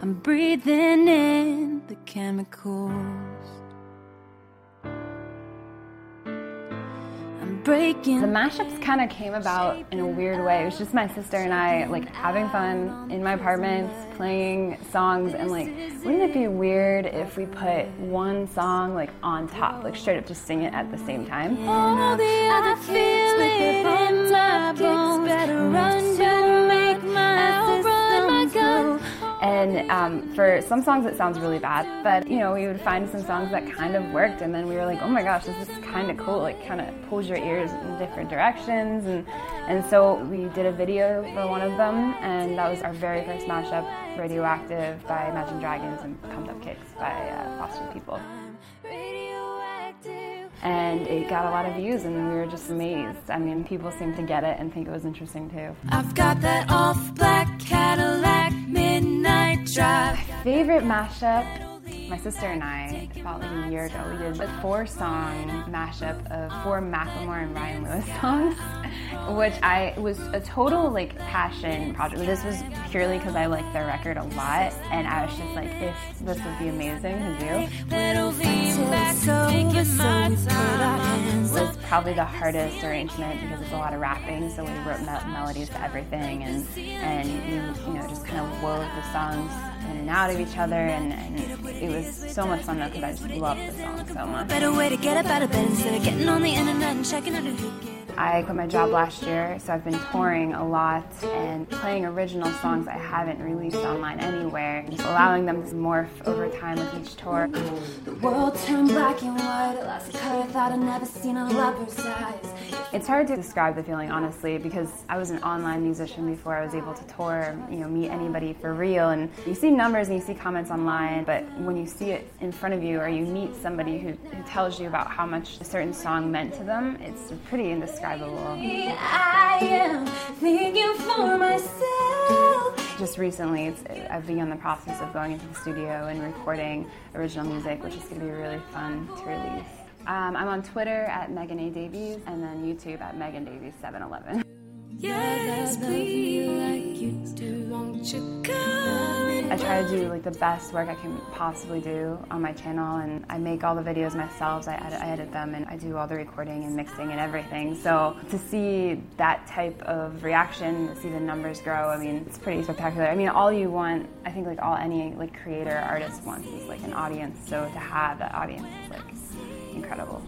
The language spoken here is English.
I'm breathing in the chemicals. I'm breaking. The mashups kind of came about in a weird way. It was just my sister and I, like, having fun in my apartment, playing songs, and like, wouldn't it be weird if we put one song like on top, like straight up just sing it at the same time? All the other feel it in my bones, better run to make my system go. And for some songs it sounds really bad, but you know, we would find some songs that kind of worked, and then we were like, oh my gosh, this is kind of cool, like kind of pulls your ears in different directions, and so we did a video for one of them, and that was our very first mashup, Radioactive by Imagine Dragons and Pumped Up Kicks by Foster the People. And it got a lot of views, and we were just amazed. I mean, people seemed to get it and think it was interesting too. I've got that off-black Cadillac midnight drive. My favorite mashup, my sister and I, about like a year ago, we did a 4-song mashup of 4 Macklemore and Ryan Lewis songs, which was a total like passion project. This was purely because I liked their record a lot, and I was just like, if this would be amazing to do. It was probably the hardest arrangement because it's a lot of rapping, so we wrote melodies to everything, and we, you know, just kind of wove the songs in and out of each other, and it was so much fun though because I just loved the song so much. Better way to get up out of bed instead of getting on the internet and checking out a I quit my job last year, so I've been touring a lot and playing original songs I haven't released online anywhere, just allowing them to morph over time with each tour. The world turned black and white, I lost the color, thought I'd never seen a leopard's eyes. It's hard to describe the feeling, honestly, because I was an online musician before I was able to tour, you know, meet anybody for real, and you see numbers and you see comments online, but when you see it in front of you or you meet somebody who tells you about how much a certain song meant to them, it's pretty indescribable. I am thinking for myself. Just recently, I've begun the process of going into the studio and recording original music, which is going to be really fun to release. I'm on Twitter at Megan A. Davies, and then YouTube at Megan Davies 711. Yes, please, like you do, won't you come? I try to do like the best work I can possibly do on my channel, and I make all the videos myself. I edit them, and I do all the recording and mixing and everything. So to see that type of reaction, to see the numbers grow, I mean, it's pretty spectacular. I mean, all you want, I think like any like creator or artist wants is like an audience. So to have that audience is like incredible.